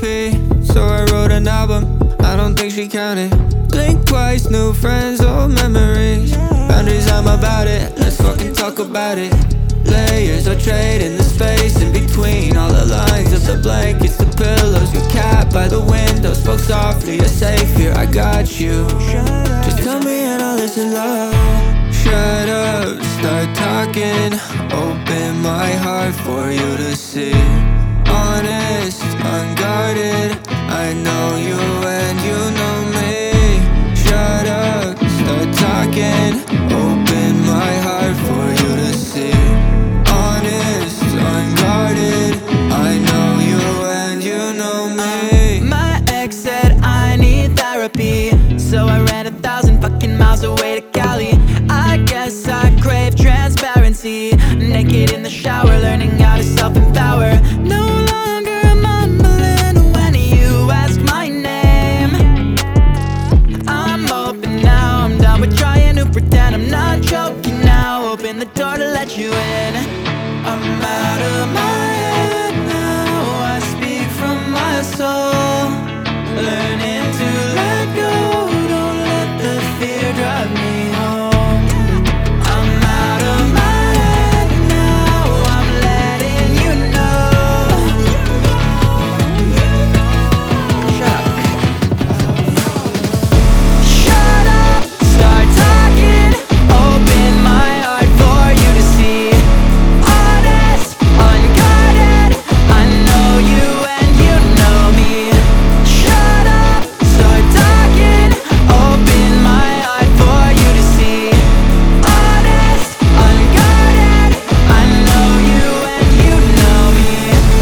therapy, so I wrote an album. I don't think she counted. Blink twice, new friends, old memories. Boundaries, I'm about it, let's fucking talk about it. Layers are trading the space in between all the lines of the blankets, the pillows. Your cat by the window spoke softly, you're safe here, I got you. Just tell me and I'll listen low. Shut up, start talking. Open my heart for you to see. Honest, unguarded, I know you and you know me. Shut up, start talking. Open my heart for you to see. Honest, unguarded, I know you and you know me. My ex said I need therapy, so I ran 1,000 fucking miles away to Cali. I guess I crave transparency. Naked in the shower, learning how to self-empower. No longer mumbling when you ask my name. I'm open now, I'm done with trying to pretend I'm not joking now. Open the door to let you in. I'm out of my head now, I speak from my soul. Learning to let go, don't let the fear drive me home. I'm out of my head now, I'm letting you know. Shut up, start talking. Open my heart for you to see. Honest, unguarded, I know you and you know me. Shut up, start talking. Open my heart for you to see. Honest, unguarded, I know you and you know me.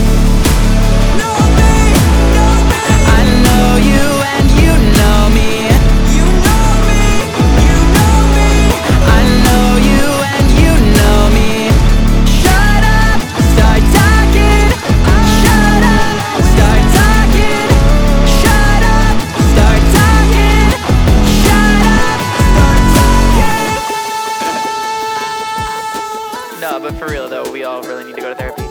I know you and you know me. You know me, you know me. I know you and you know me. Shut up, start talking. Shut up, start talking. Shut up, start talking. Shut up, start talking. No, but for real though, we all really need to go to therapy.